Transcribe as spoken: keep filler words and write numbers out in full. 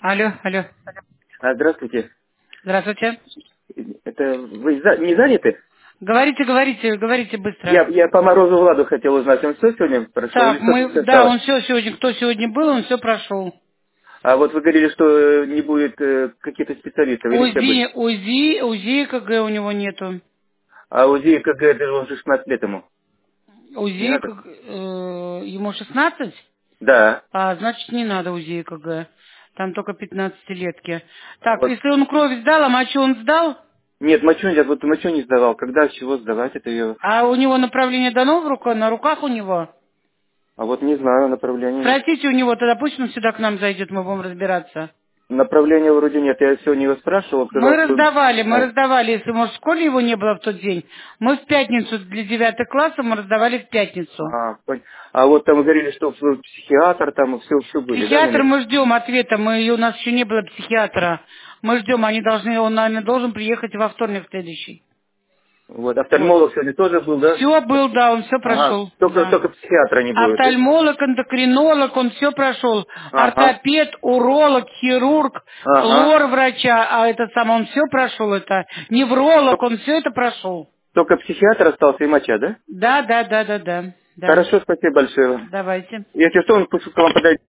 Алло, алло. А, здравствуйте. Здравствуйте. Это вы за- не заняты? Говорите, говорите, говорите быстро. Я, я по Морозу Владу хотел узнать, он все сегодня прошел или Так, что-то мы, еще да, осталось? он все сегодня, кто сегодня был, он все прошел. А вот вы говорили, что э, не будет э, каких-то специалистов, или все УЗИ, были? УЗИ, УЗИ КГ у него нету. А УЗИ КГ, это он же шестнадцать лет ему. Не УЗИ, надо? КГ, э, ему шестнадцать, Да. а значит не надо УЗИ КГ. Там только пятнадцатилетки. А Так, вот. если он кровь сдал, а мочу он сдал, Нет, мочу нет, вот мочу не сдавал. Когда, с чего сдавать это ее? а у него направление дано в руку, на руках у него. А вот не знаю, направления. Спросите у него, тогда пусть он сюда к нам зайдет, мы будем разбираться. Направления вроде нет. Я сегодня его спрашивал, он Мы сказал, что он раздавали, мы знает. раздавали, если, может, в школе его не было в тот день. Мы в пятницу для девятых классов мы раздавали в пятницу. А, пон- а вот там говорили, что вы психиатр, там все, все были, да, на Психиатр месте? мы ждем ответа, мы, и у нас еще не было психиатра. Мы ждем, они должны, он, наверное, должен приехать во вторник следующий. Вот, Вот. офтальмолог сегодня тоже был, да? Все был, да, он все Ага. прошел, Только, да. только психиатра не будет, да? Офтальмолог, эндокринолог, он все прошел. Ага. Ортопед, уролог, хирург, Ага. лор врача, а это сам он все прошел, это невролог, Только, он все это прошел. только психиатр остался и моча, да? Да, да, да, да, да, да. Хорошо, спасибо большое. Давайте. Если что, он пусть к вам подойдет.